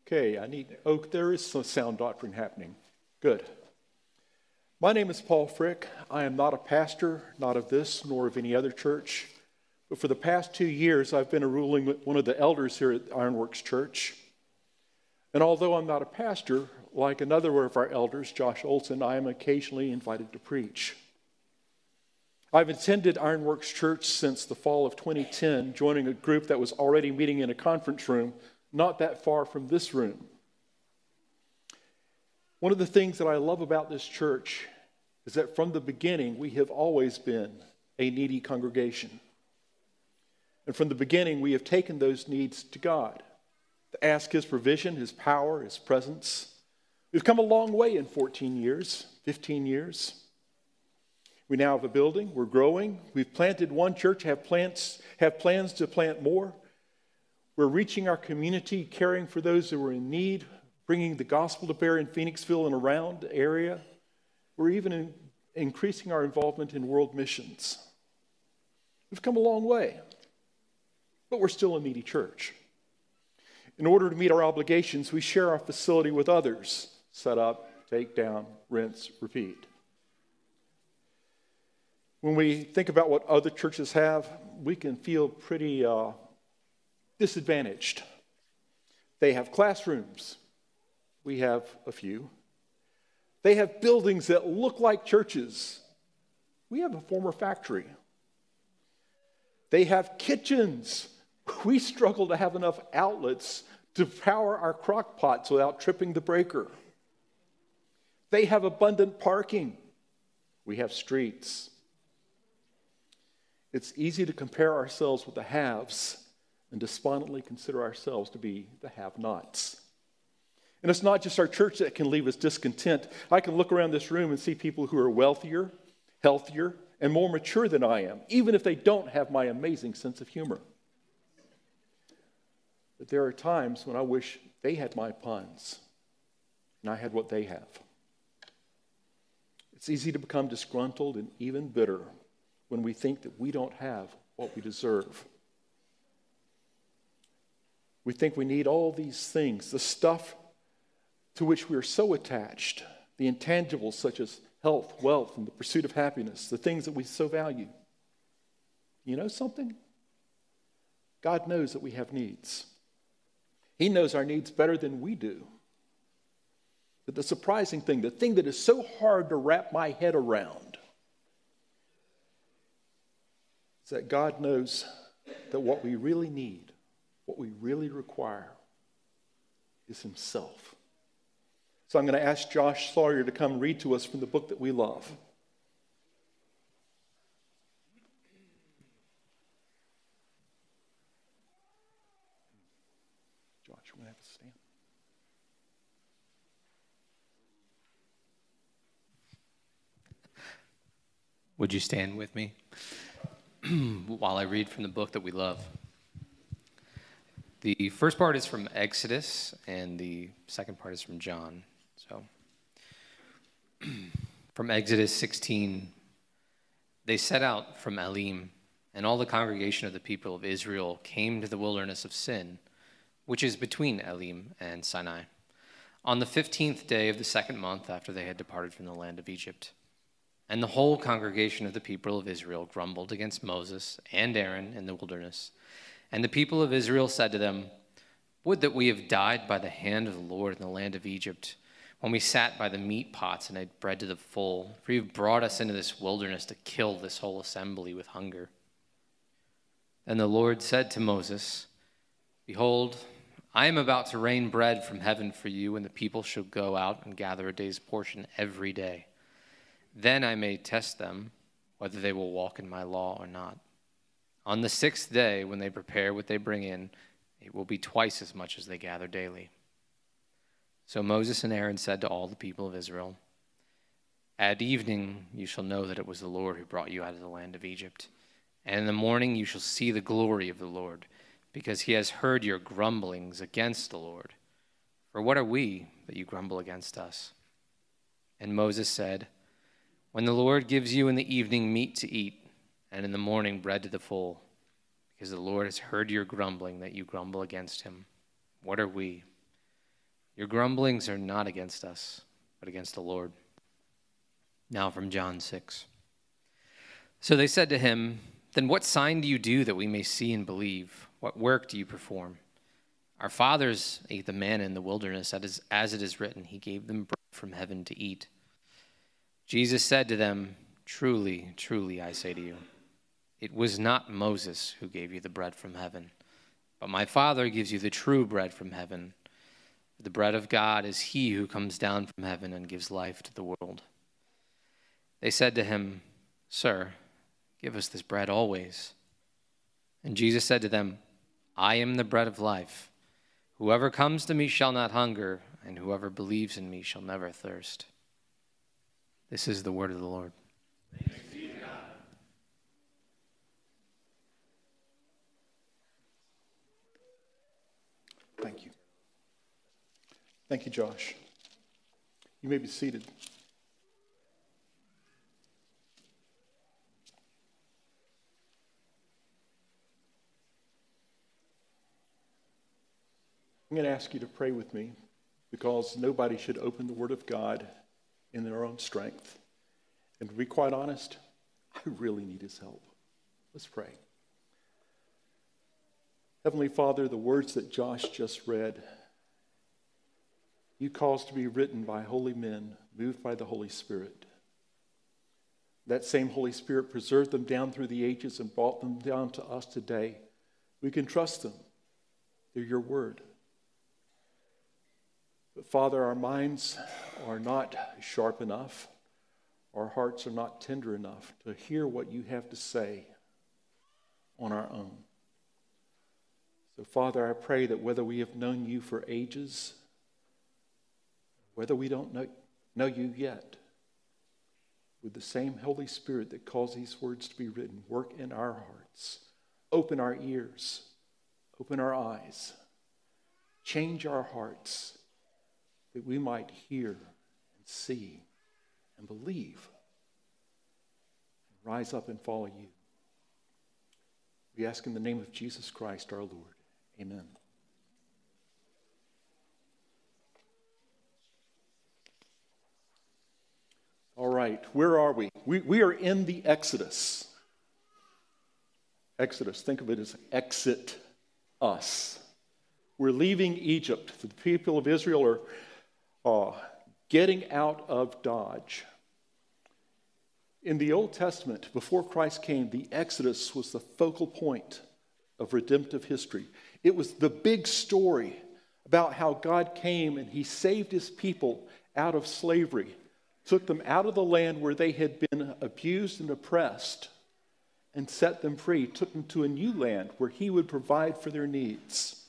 Okay, there is some sound doctrine happening. Good. My name is Paul Frick. I am not a pastor, not of this nor of any other church. But for the past 2 years, I've been one of the elders here at Ironworks Church. And although I'm not a pastor, like another of our elders, Josh Olson, I am occasionally invited to preach. I've attended Ironworks Church since the fall of 2010, joining a group that was already meeting in a conference room not that far from this room. One of the things that I love about this church is that from the beginning, we have always been a needy congregation. And from the beginning, we have taken those needs to God, to ask His provision, His power, His presence. We've come a long way in 14 years, 15 years. We now have a building, we're growing. We've planted one church, have plans to plant more. We're reaching our community, caring for those who are in need, bringing the gospel to bear in Phoenixville and around the area. We're even increasing our involvement in world missions. We've come a long way, but we're still a needy church. In order to meet our obligations, we share our facility with others. Set up, take down, rinse, repeat. When we think about what other churches have, we can feel pretty disadvantaged. They have classrooms. We have a few. They have buildings that look like churches. We have a former factory. They have kitchens. We struggle to have enough outlets to power our crock pots without tripping the breaker. They have abundant parking. We have streets. It's easy to compare ourselves with the haves and despondently consider ourselves to be the have-nots. And it's not just our church that can leave us discontent. I can look around this room and see people who are wealthier, healthier, and more mature than I am, even if they don't have my amazing sense of humor. But there are times when I wish they had my puns and I had what they have. It's easy to become disgruntled and even bitter when we think that we don't have what we deserve. We think we need all these things, the stuff to which we are so attached, the intangibles such as health, wealth, and the pursuit of happiness, the things that we so value. You know something? God knows that we have needs. He knows our needs better than we do. But the surprising thing, the thing that is so hard to wrap my head around, is that God knows that what we really need, what we really require, is Himself. So I'm going to ask Josh Sawyer to come read to us from the book that we love. Josh, we're going to have to stand. Would you stand with me while I read from the book that we love? The first part is from Exodus, and the second part is from John. So, from Exodus 16, they set out from Elim, and all the congregation of the people of Israel came to the wilderness of Sin, which is between Elim and Sinai, on the 15th day of the second month after they had departed from the land of Egypt. And the whole congregation of the people of Israel grumbled against Moses and Aaron in the wilderness. And the people of Israel said to them, "Would that we have died by the hand of the Lord in the land of Egypt, when we sat by the meat pots and ate bread to the full, for you have brought us into this wilderness to kill this whole assembly with hunger." Then the Lord said to Moses, "Behold, I am about to rain bread from heaven for you, and the people shall go out and gather a day's portion every day. Then I may test them, whether they will walk in my law or not. On the 6th day, when they prepare what they bring in, it will be twice as much as they gather daily." So Moses and Aaron said to all the people of Israel, "At evening you shall know that it was the Lord who brought you out of the land of Egypt. And in the morning you shall see the glory of the Lord, because He has heard your grumblings against the Lord. For what are we that you grumble against us?" And Moses said, "When the Lord gives you in the evening meat to eat, and in the morning bread to the full, because the Lord has heard your grumbling that you grumble against Him, what are we?" Your grumblings are not against us, but against the Lord. Now from John 6. So they said to him, then what sign do you do that we may see and believe? What work do you perform? Our fathers ate the manna in the wilderness, as it is written, he gave them bread from heaven to eat. Jesus said to them, truly, truly, I say to you, it was not Moses who gave you the bread from heaven, but my Father gives you the true bread from heaven. The bread of God is he who comes down from heaven and gives life to the world. They said to him, Sir, give us this bread always. And Jesus said to them, I am the bread of life. Whoever comes to me shall not hunger, and whoever believes in me shall never thirst. This is the word of the Lord. Thanks be to God. Thank you. Thank you, Josh. You may be seated. I'm going to ask you to pray with me because nobody should open the Word of God in their own strength. And to be quite honest, I really need his help. Let's pray. Heavenly Father, the words that Josh just read, you caused to be written by holy men, moved by the Holy Spirit. That same Holy Spirit preserved them down through the ages and brought them down to us today. We can trust them. They're your word. But Father, our minds are not sharp enough. Our hearts are not tender enough to hear what you have to say on our own. So Father, I pray that whether we have known you for ages, whether we don't know you yet, with the same Holy Spirit that caused these words to be written, work in our hearts, open our ears, open our eyes, change our hearts, that we might hear and see and believe and rise up and follow you. We ask in the name of Jesus Christ our Lord. Amen. All right, where are we? We are in the Exodus. Exodus, think of it as exit us. We're leaving Egypt. The people of Israel are getting out of Dodge. In the Old Testament, before Christ came, the Exodus was the focal point of redemptive history. It was the big story about how God came and he saved his people out of slavery, took them out of the land where they had been abused and oppressed, and set them free, took them to a new land where he would provide for their needs.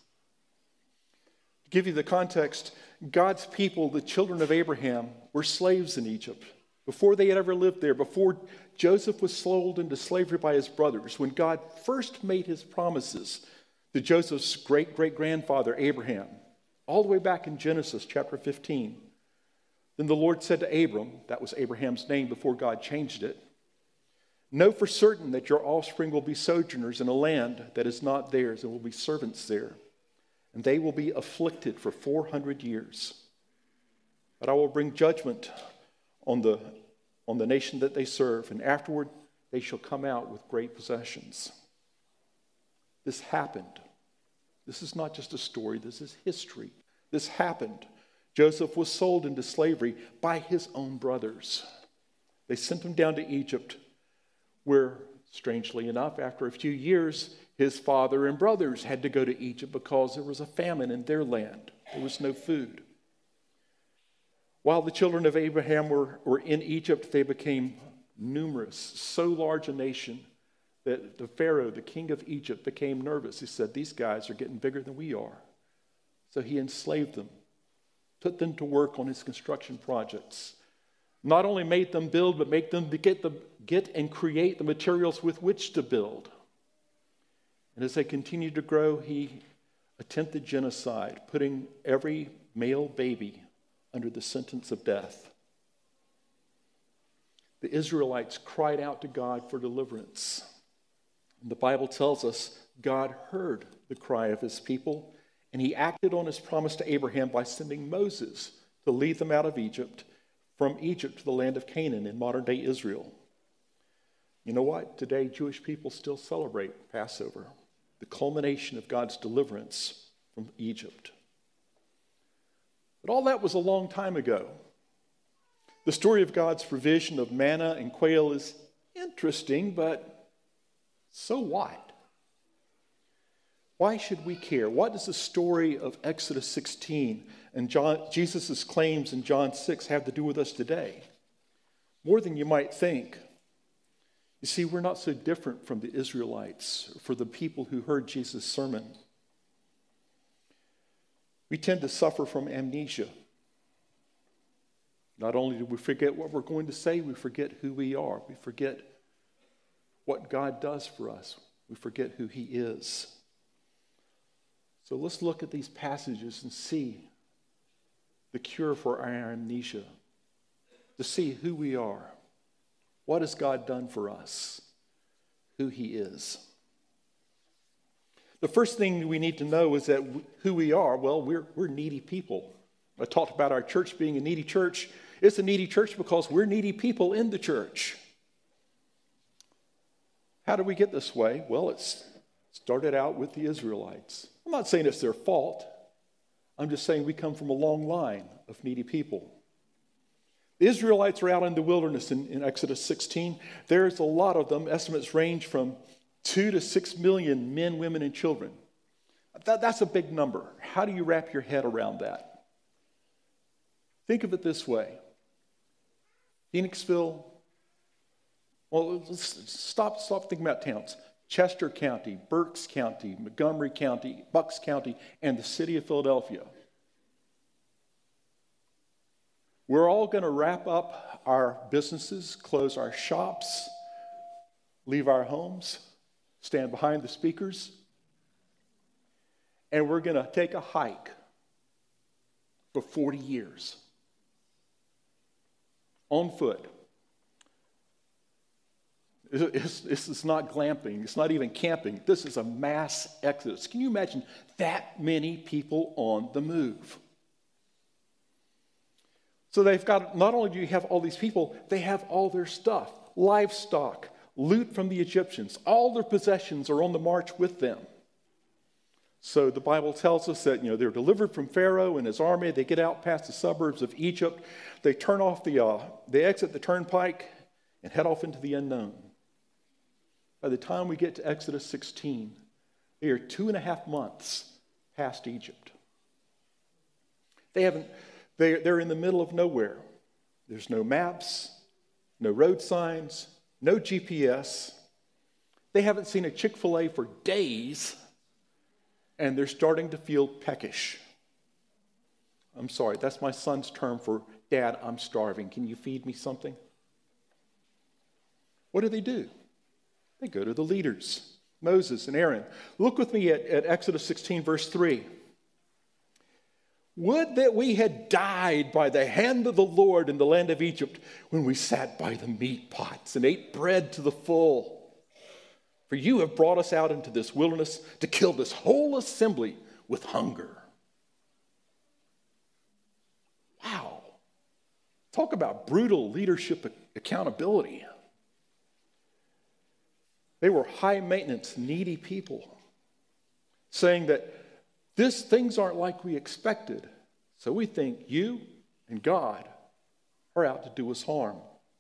To give you the context, God's people, the children of Abraham, were slaves in Egypt. Before they had ever lived there, before Joseph was sold into slavery by his brothers, when God first made his promises to Joseph's great-great-grandfather Abraham, all the way back in Genesis chapter 15, then the Lord said to Abram, that was Abraham's name before God changed it, know for certain that your offspring will be sojourners in a land that is not theirs and will be servants there. And they will be afflicted for 400 years. But I will bring judgment on the nation that they serve, and afterward they shall come out with great possessions. This happened. This is not just a story, this is history. This happened. Joseph was sold into slavery by his own brothers. They sent him down to Egypt, where, strangely enough, after a few years, his father and brothers had to go to Egypt because there was a famine in their land. There was no food. While the children of Abraham were in Egypt, they became numerous, so large a nation that the Pharaoh, the king of Egypt, became nervous. He said, these guys are getting bigger than we are. So he enslaved them, put them to work on his construction projects. Not only made them build, but make them get and create the materials with which to build. And as they continued to grow, he attempted genocide, putting every male baby under the sentence of death. The Israelites cried out to God for deliverance. And the Bible tells us God heard the cry of his people, And he acted on his promise to Abraham by sending Moses to lead them out of Egypt, from Egypt to the land of Canaan in modern-day Israel. You know what? Today, Jewish people still celebrate Passover, the culmination of God's deliverance from Egypt. But all that was a long time ago. The story of God's provision of manna and quail is interesting, but so what? Why should we care? What does the story of Exodus 16 and Jesus' claims in John 6 have to do with us today? More than you might think. You see, we're not so different from the Israelites, or for the people who heard Jesus' sermon. We tend to suffer from amnesia. Not only do we forget what we're going to say, we forget who we are. We forget what God does for us. We forget who he is. So let's look at these passages and see the cure for our amnesia, to see who we are. What has God done for us? Who he is. The first thing we need to know is that who we are, well, we're needy people. I talked about our church being a needy church. It's a needy church because we're needy people in the church. How do we get this way? Well, it's started out with the Israelites. I'm not saying it's their fault. I'm just saying we come from a long line of needy people. The Israelites are out in the wilderness in Exodus 16. There's a lot of them. Estimates range from 2 to 6 million men, women, and children. That's a big number. How do you wrap your head around that? Think of it this way. Phoenixville, well, stop thinking about towns. Chester County, Berks County, Montgomery County, Bucks County, and the city of Philadelphia. We're all going to wrap up our businesses, close our shops, leave our homes, stand behind the speakers, and we're going to take a hike for 40 years on foot. This is not glamping. It's not even camping. This is a mass exodus. Can you imagine that many people on the move? So they've got, not only do you have all these people, they have all their stuff, livestock, loot from the Egyptians. All their possessions are on the march with them. So the Bible tells us that, they're delivered from Pharaoh and his army. They get out past the suburbs of Egypt. They turn off they exit the turnpike and head off into the unknown. By the time we get to Exodus 16, they are 2.5 months past Egypt. They're in the middle of nowhere. There's no maps, no road signs, no GPS. They haven't seen a Chick-fil-A for days, and they're starting to feel peckish. I'm sorry, that's my son's term for, Dad, I'm starving. Can you feed me something? What do? They go to the leaders, Moses and Aaron. Look with me at Exodus 16, verse 3. Would that we had died by the hand of the Lord in the land of Egypt when we sat by the meat pots and ate bread to the full. For you have brought us out into this wilderness to kill this whole assembly with hunger. Wow. Talk about brutal leadership accountability. They were high maintenance, needy people, saying that things aren't like we expected, so we think you and God are out to do us harm.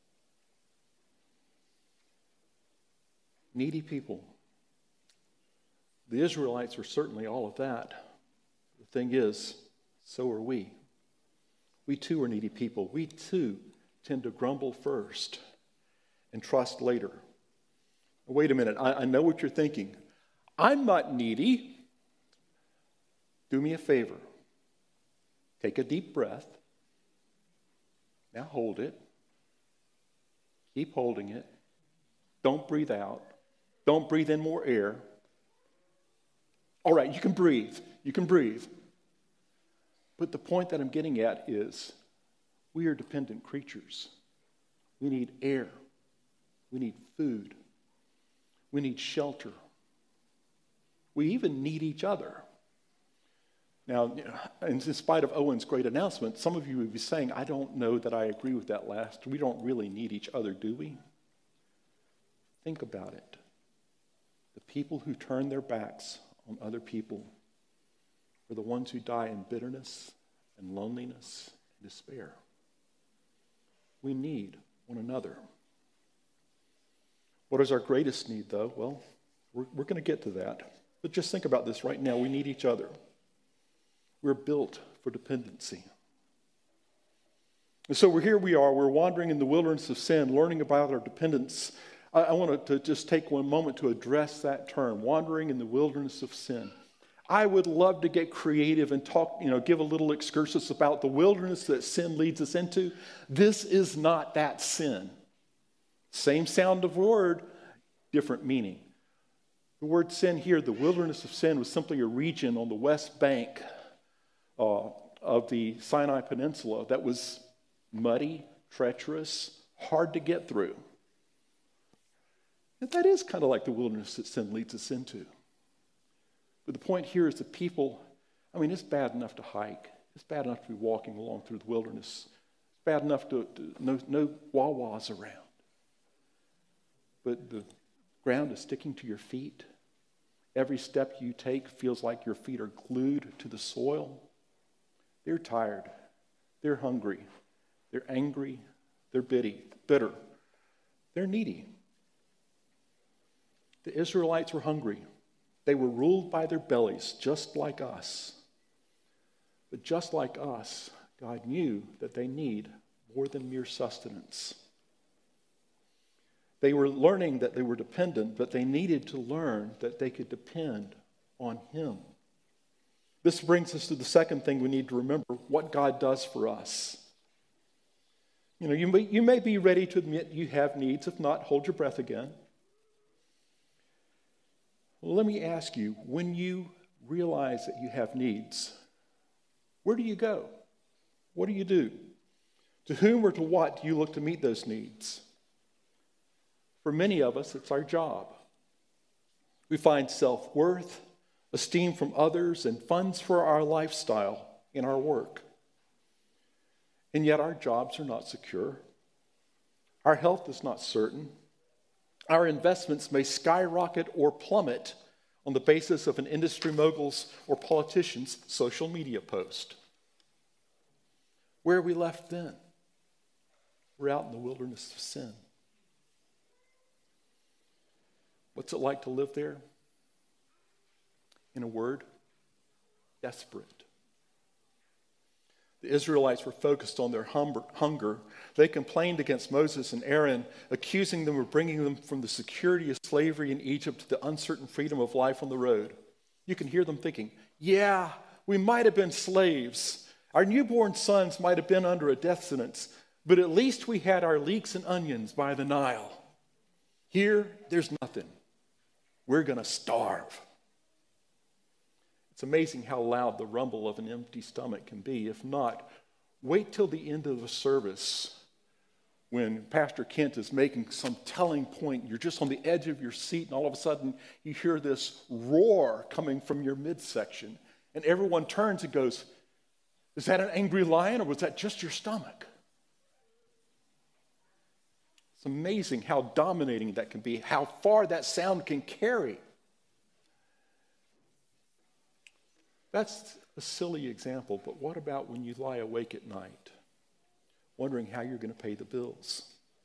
Needy people. The Israelites were certainly all of that. The thing is, so are we. We too are needy people. We too tend to grumble first and trust later. Wait a minute, I know what you're thinking. I'm not needy. Do me a favor. Take a deep breath. Now hold it. Keep holding it. Don't breathe out. Don't breathe in more air. All right, you can breathe. You can breathe. But the point that I'm getting at is we are dependent creatures. We need air. We need food. We need shelter. We even need each other. Now, in spite of Owen's great announcement, some of you would be saying, I don't know that I agree with that last. We don't really need each other, do we? Think about it. The people who turn their backs on other people are the ones who die in bitterness and loneliness and despair. We need one another. What is our greatest need, though? Well, we're going to get to that. But just think about this right now. We need each other. We're built for dependency. And so we're wandering in the wilderness of sin, learning about our dependence. I want to just take one moment to address that term, wandering in the wilderness of sin. I would love to get creative and talk, give a little excursus about the wilderness that sin leads us into. This is not that sin. Same sound of word, different meaning. The word sin here, the wilderness of sin, was simply a region on the west bank of the Sinai Peninsula that was muddy, treacherous, hard to get through. And that is kind of like the wilderness that sin leads us into. But the point here is the people, it's bad enough to hike. It's bad enough to be walking along through the wilderness. It's bad enough to no Wawas around. But the ground is sticking to your feet. Every step you take feels like your feet are glued to the soil. They're tired. They're hungry. They're angry. They're bitter. They're needy. The Israelites were hungry. They were ruled by their bellies, just like us. But just like us, God knew that they need more than mere sustenance. They were learning that they were dependent, but they needed to learn that they could depend on Him. This brings us to the second thing we need to remember, what God does for us. You may be ready to admit you have needs. If not, hold your breath again. Well, let me ask you, when you realize that you have needs, where do you go? What do you do? To whom or to what do you look to meet those needs? For many of us, it's our job. We find self-worth, esteem from others, and funds for our lifestyle in our work. And yet our jobs are not secure. Our health is not certain. Our investments may skyrocket or plummet on the basis of an industry mogul's or politician's social media post. Where are we left then? We're out in the wilderness of sin. What's it like to live there? In a word, desperate. The Israelites were focused on their hunger. They complained against Moses and Aaron, accusing them of bringing them from the security of slavery in Egypt to the uncertain freedom of life on the road. You can hear them thinking, yeah, we might have been slaves. Our newborn sons might have been under a death sentence, but at least we had our leeks and onions by the Nile. Here, there's nothing. We're going to starve. It's amazing how loud the rumble of an empty stomach can be. If not, wait till the end of the service when Pastor Kent is making some telling point. You're just on the edge of your seat, and all of a sudden you hear this roar coming from your midsection. And everyone turns and goes, is that an angry lion, or was that just your stomach? It's amazing how dominating that can be, how far that sound can carry. That's a silly example, but what about when you lie awake at night, wondering how you're going to pay the bills?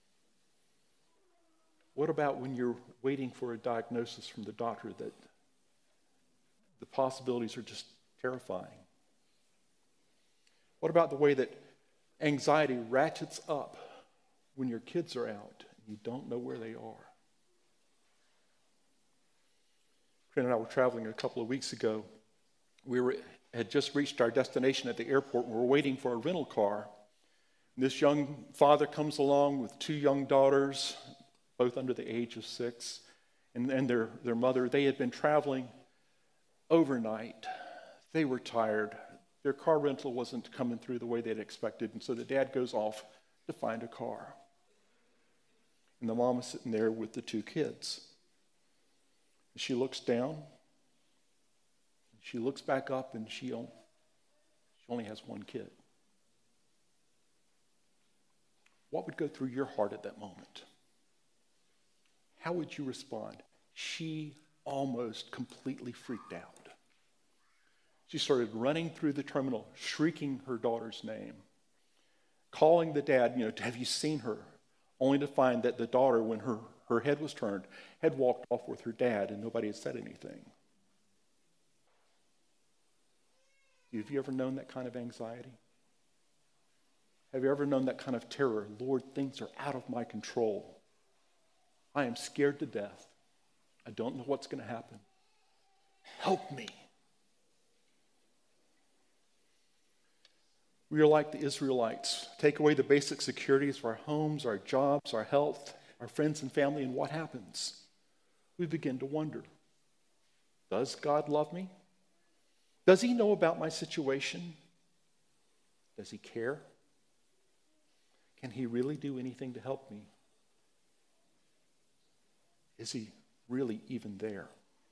What about when you're waiting for a diagnosis from the doctor that the possibilities are just terrifying? What about the way that anxiety ratchets up when your kids are out and you don't know where they are? Corinne and I were traveling a couple of weeks ago. We had just reached our destination at the airport, and we were waiting for a rental car. And this young father comes along with two young daughters, both under the age of 6, and their mother. They had been traveling overnight. They were tired. Their car rental wasn't coming through the way they'd expected, and so the dad goes off to find a car. And the mom is sitting there with the two kids. She looks down. She looks back up, and she She only has one kid. What would go through your heart at that moment? How would you respond? She almost completely freaked out. She started running through the terminal, shrieking her daughter's name, calling the dad, have you seen her? Only to find that the daughter, when her head was turned, had walked off with her dad and nobody had said anything. Have you ever known that kind of anxiety? Have you ever known that kind of terror? Lord, things are out of my control. I am scared to death. I don't know what's going to happen. Help me. We are like the Israelites. Take away the basic securities of our homes, our jobs, our health, our friends and family, and what happens? We begin to wonder, does God love me? Does he know about my situation? Does he care? Can he really do anything to help me? Is he really even there?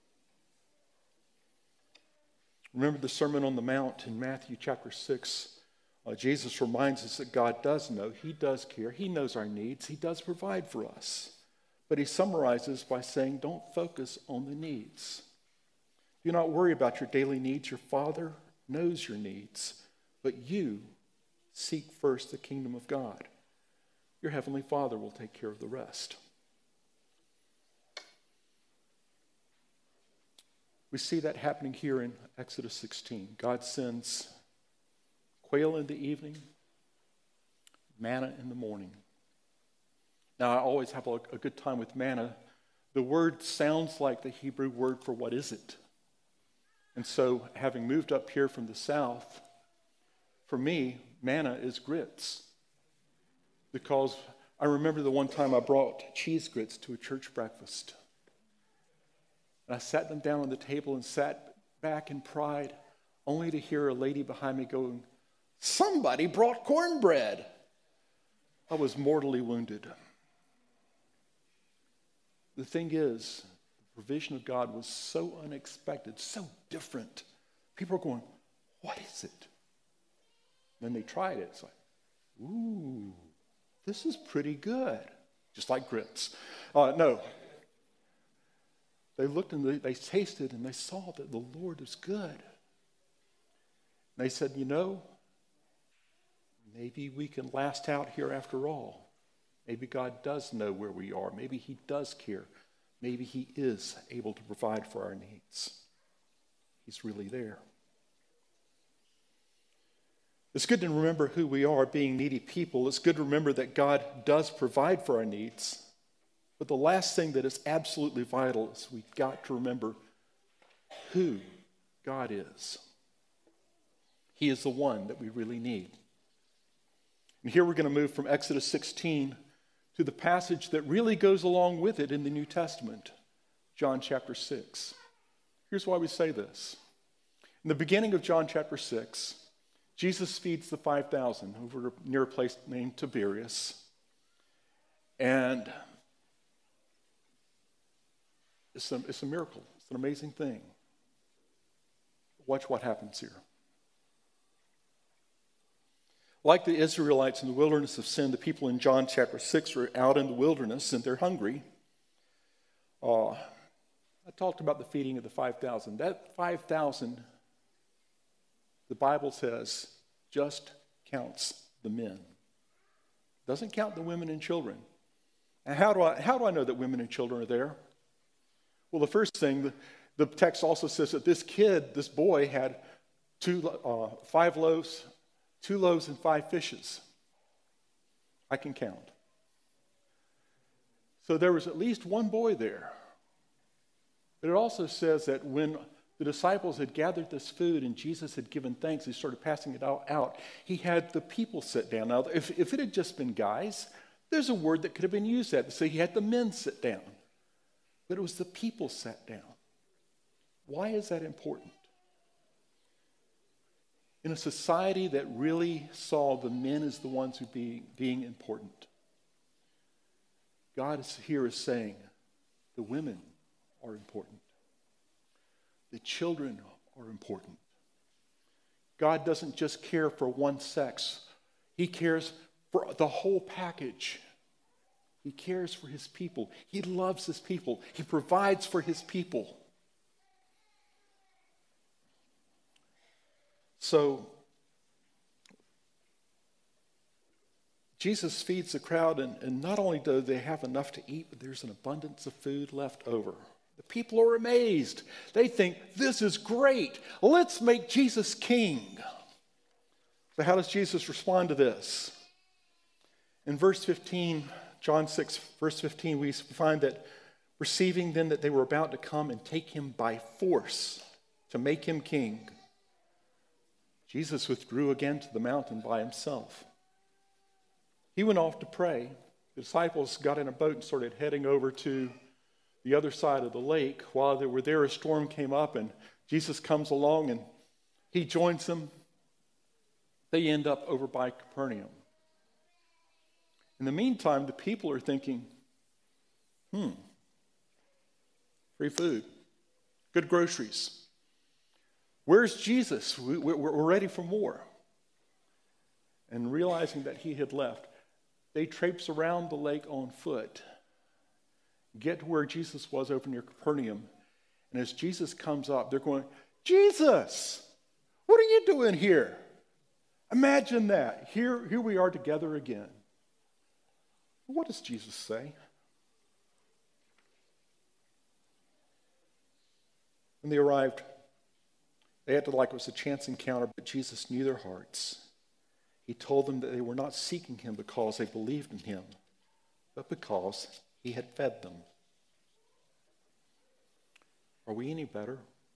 Remember the Sermon on the Mount in Matthew chapter 6. Jesus reminds us that God does know, he does care, he knows our needs, he does provide for us. But he summarizes by saying, don't focus on the needs. Do not worry about your daily needs. Your Father knows your needs, but you seek first the kingdom of God. Your Heavenly Father will take care of the rest. We see that happening here in Exodus 16. God sends quail in the evening, manna in the morning. Now, I always have a good time with manna. The word sounds like the Hebrew word for what is it? And so, having moved up here from the south, for me, manna is grits. Because I remember the one time I brought cheese grits to a church breakfast. And I sat them down on the table and sat back in pride, only to hear a lady behind me going, "Somebody brought cornbread." I was mortally wounded. The thing is, the provision of God was so unexpected, so different. People are going, "What is it?" Then they tried it. It's like, "Ooh, this is pretty good." Just like grits. No. They looked and they tasted and they saw that the Lord is good. And they said, maybe we can last out here after all. Maybe God does know where we are. Maybe he does care. Maybe he is able to provide for our needs. He's really there. It's good to remember who we are, being needy people. It's good to remember that God does provide for our needs. But the last thing that is absolutely vital is we've got to remember who God is. He is the one that we really need. And here we're going to move from Exodus 16 to the passage that really goes along with it in the New Testament, John chapter 6. Here's why we say this. In the beginning of John chapter 6, Jesus feeds the 5,000 over near a place named Tiberias. And it's a miracle. It's an amazing thing. Watch what happens here. Like the Israelites in the wilderness of sin, the people in John chapter 6 are out in the wilderness and they're hungry. I talked about the feeding of the 5,000. That 5,000, the Bible says, just counts the men. Doesn't count the women and children. And how do I know that women and children are there? Well, the first thing, the text also says that this boy had 5 loaves, 2 loaves and 5 fishes. I can count. So there was at least one boy there. But it also says that when the disciples had gathered this food and Jesus had given thanks, he started passing it out. He had the people sit down. Now, if it had just been guys, there's a word that could have been used that. So he had the men sit down. But it was the people sat down. Why is that important? In a society that really saw the men as the ones who being important, God is here is saying the women are important. The children are important. God doesn't just care for one sex. He cares for the whole package. He cares for his people. He loves his people. He provides for his people. So, Jesus feeds the crowd, and not only do they have enough to eat, but there's an abundance of food left over. The people are amazed. They think, this is great. Let's make Jesus king. So how does Jesus respond to this? In verse 15, John 6, verse 15, we find that perceiving then that they were about to come and take him by force to make him king, Jesus withdrew again to the mountain by himself. He went off to pray. The disciples got in a boat and started heading over to the other side of the lake. While they were there, a storm came up, and Jesus comes along and he joins them. They end up over by Capernaum. In the meantime, the people are thinking, free food, good groceries. Where's Jesus? We're ready for more. And realizing that he had left, they traipse around the lake on foot, get to where Jesus was over near Capernaum. And as Jesus comes up, they're going, Jesus, what are you doing here? Imagine that. Here we are together again. What does Jesus say? When they arrived, they acted like it was a chance encounter, but Jesus knew their hearts. He told them that they were not seeking him because they believed in him, but because he had fed them. Are we any better?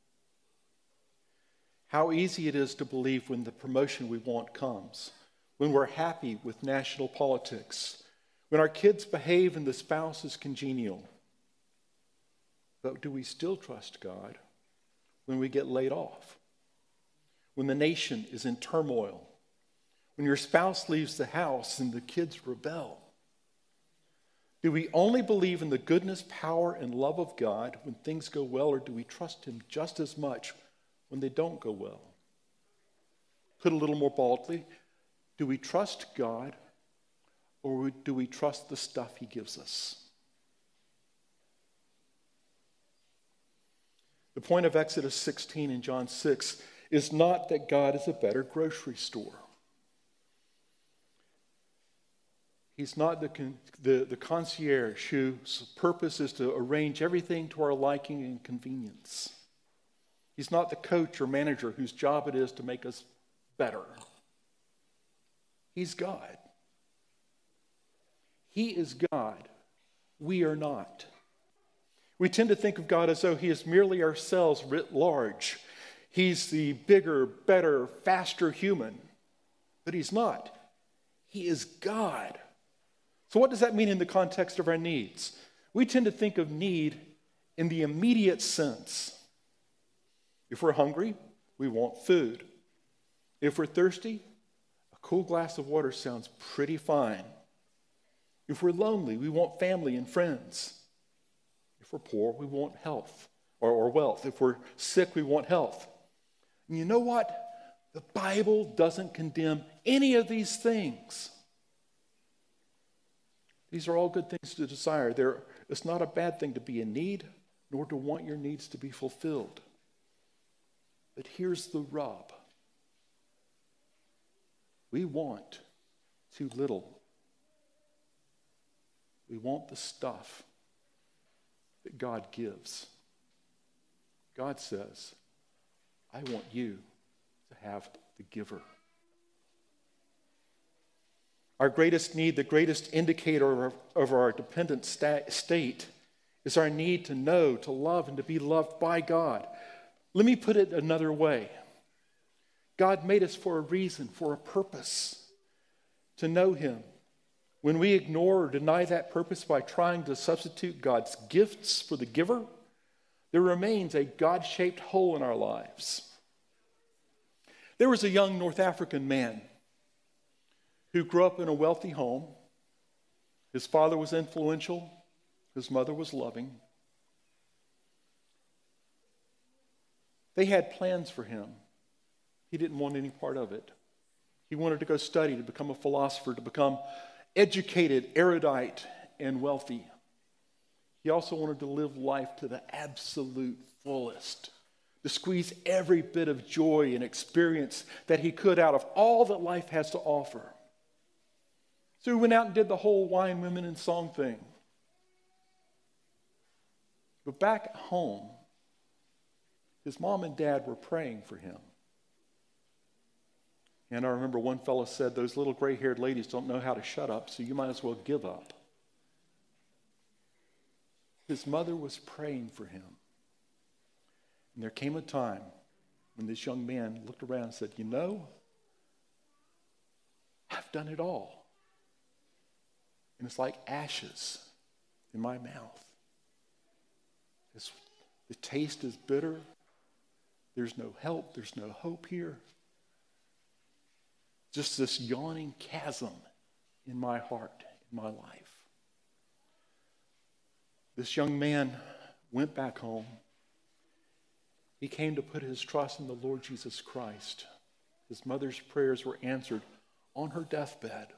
How easy it is to believe when the promotion we want comes, when we're happy with national politics, when our kids behave and the spouse is congenial. But do we still trust God when we get laid off? When the nation is in turmoil? When your spouse leaves the house and the kids rebel? Do we only believe in the goodness, power, and love of God when things go well, or do we trust him just as much when they don't go well? Put a little more boldly, do we trust God, or do we trust the stuff he gives us? The point of Exodus 16 and John 6 is not that God is a better grocery store. He's not the concierge whose purpose is to arrange everything to our liking and convenience. He's not the coach or manager whose job it is to make us better. He's God. He is God. We are not. We tend to think of God as though he is merely ourselves writ large. He's the bigger, better, faster human. But he's not. He is God. So what does that mean in the context of our needs? We tend to think of need in the immediate sense. If we're hungry, we want food. If we're thirsty, a cool glass of water sounds pretty fine. If we're lonely, we want family and friends. If we're poor, we want health or wealth. If we're sick, we want health. And you know what? The Bible doesn't condemn any of these things. These are all good things to desire. It's not a bad thing to be in need, nor to want your needs to be fulfilled. But here's the rub. We want too little. We want the stuff that God gives. God says, I want you to have the giver. Our greatest need, the greatest indicator of our dependent state, is our need to know, to love, and to be loved by God. Let me put it another way. God made us for a reason, for a purpose, to know him. When we ignore or deny that purpose by trying to substitute God's gifts for the giver, there remains a God-shaped hole in our lives. There was a young North African man who grew up in a wealthy home. His father was influential. His mother was loving. They had plans for him. He didn't want any part of it. He wanted to go study, to become a philosopher, to become educated, erudite, and wealthy. He also wanted to live life to the absolute fullest, to squeeze every bit of joy and experience that he could out of all that life has to offer. So he went out and did the whole wine, women, and song thing. But back at home, his mom and dad were praying for him. And I remember one fellow said, those little gray-haired ladies don't know how to shut up, so you might as well give up. His mother was praying for him. And there came a time when this young man looked around and said, I've done it all. And it's like ashes in my mouth. The taste is bitter. There's no help. There's no hope here. Just this yawning chasm in my heart, in my life. This young man went back home. He came to put his trust in the Lord Jesus Christ. His mother's prayers were answered on her deathbed.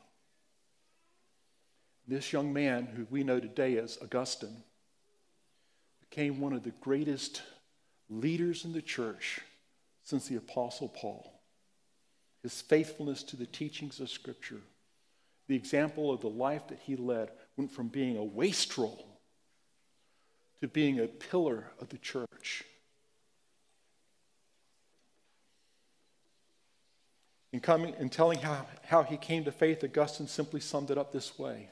This young man, who we know today as Augustine, became one of the greatest leaders in the church since the Apostle Paul. His faithfulness to the teachings of Scripture, the example of the life that he led, went from being a wastrel to being a pillar of the church. In telling how he came to faith, Augustine simply summed it up this way.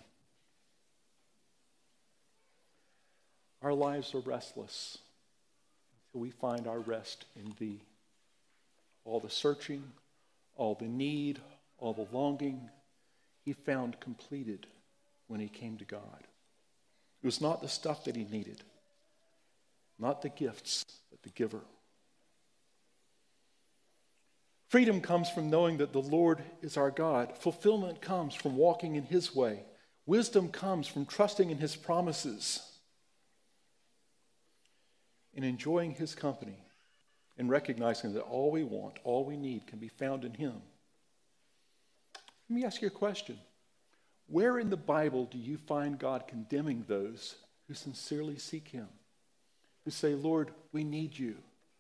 Our lives are restless until we find our rest in Thee. All the searching, all the need, all the longing, he found completed when he came to God. It was not the stuff that he needed, not the gifts, but the giver. Freedom comes from knowing that the Lord is our God. Fulfillment comes from walking in His way. Wisdom comes from trusting in His promises and enjoying His company and recognizing that all we want, all we need can be found in Him. Let me ask you a question. Where in the Bible do you find God condemning those who sincerely seek Him? Who say, Lord, we need you?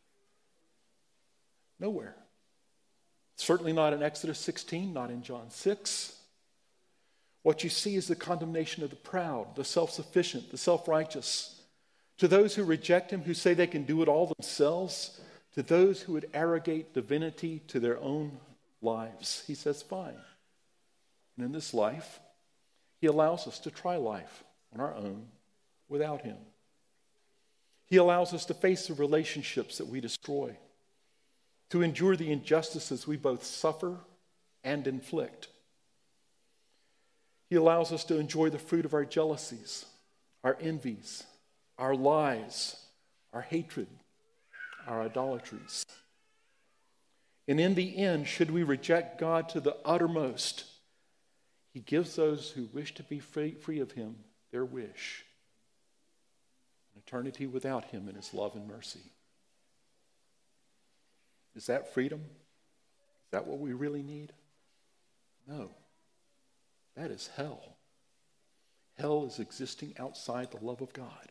Nowhere. Certainly not in Exodus 16, not in John 6. What you see is the condemnation of the proud, the self-sufficient, the self-righteous. To those who reject Him, who say they can do it all themselves, to those who would arrogate divinity to their own lives, He says, fine. And in this life, He allows us to try life on our own without Him. He allows us to face the relationships that we destroy, to endure the injustices we both suffer and inflict. He allows us to enjoy the fruit of our jealousies, our envies, our lies, our hatred, our idolatries. And in the end, should we reject God to the uttermost, He gives those who wish to be free of Him their wish. An eternity without Him in His love and mercy. Is that freedom? Is that what we really need? No. That is hell. Hell is existing outside the love of God.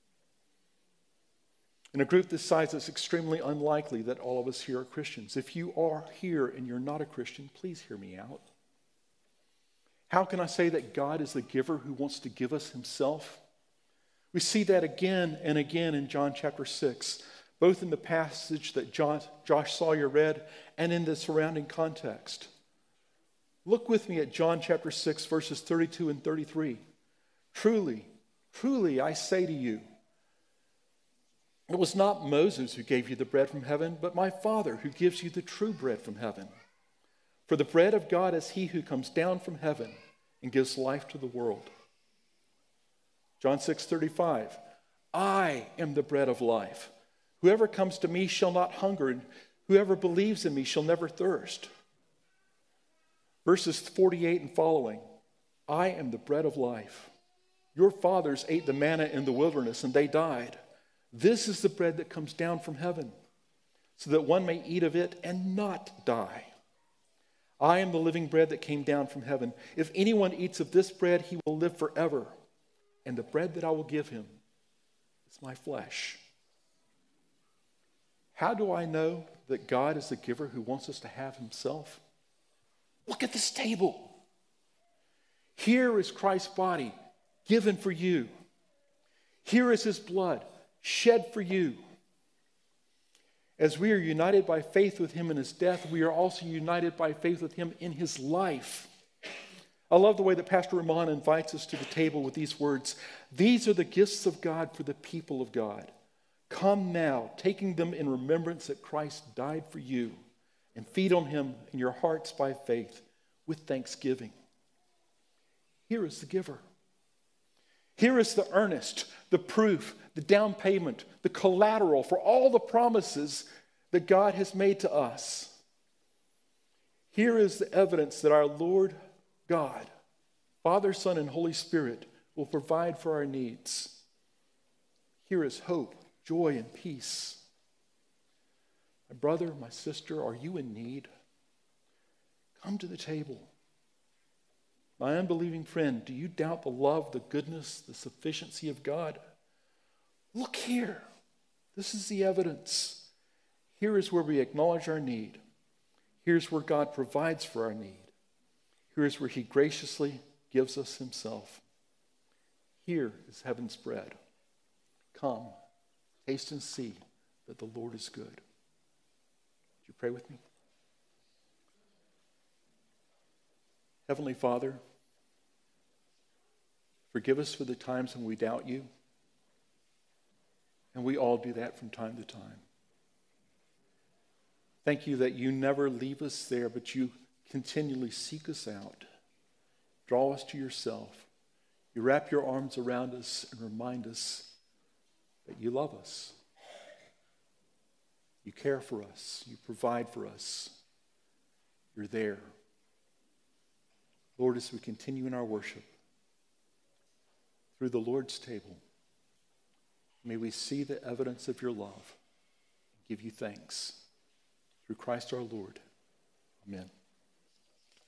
In a group this size, it's extremely unlikely that all of us here are Christians. If you are here and you're not a Christian, please hear me out. How can I say that God is the giver who wants to give us Himself? We see that again and again in John chapter 6, both in the passage that Josh Sawyer read and in the surrounding context. Look with me at John chapter 6, verses 32 and 33. Truly, truly, I say to you, it was not Moses who gave you the bread from heaven, but my Father who gives you the true bread from heaven. For the bread of God is He who comes down from heaven and gives life to the world. John 6:35, I am the bread of life. Whoever comes to me shall not hunger, and whoever believes in me shall never thirst. Verses 48 and following, I am the bread of life. Your fathers ate the manna in the wilderness, and they died. This is the bread that comes down from heaven, so that one may eat of it and not die. I am the living bread that came down from heaven. If anyone eats of this bread, he will live forever. And the bread that I will give him is my flesh. How do I know that God is the giver who wants us to have himself? Look at this table. Here is Christ's body given for you. Here is his blood shed for you. As we are united by faith with him in his death, we are also united by faith with him in his life. I love the way that Pastor Ramon invites us to the table with these words. These are the gifts of God for the people of God. Come now, taking them in remembrance that Christ died for you, and feed on him in your hearts by faith with thanksgiving. Here is the giver. Here is the earnest, the proof, the down payment, the collateral for all the promises that God has made to us. Here is the evidence that our Lord God, Father, Son, and Holy Spirit will provide for our needs. Here is hope, joy, and peace. My brother, my sister, are you in need? Come to the table. My unbelieving friend, do you doubt the love, the goodness, the sufficiency of God? Look here. This is the evidence. Here is where we acknowledge our need. Here's where God provides for our need. Here's where he graciously gives us himself. Here is heaven's bread. Come, taste and see that the Lord is good. Would you pray with me? Heavenly Father, forgive us for the times when we doubt you. And we all do that from time to time. Thank you that you never leave us there, but you continually seek us out, draw us to yourself. You wrap your arms around us and remind us that you love us. You care for us. You provide for us. You're there. Lord, as we continue in our worship, through the Lord's table, may we see the evidence of your love and give you thanks. Through Christ our Lord. Amen.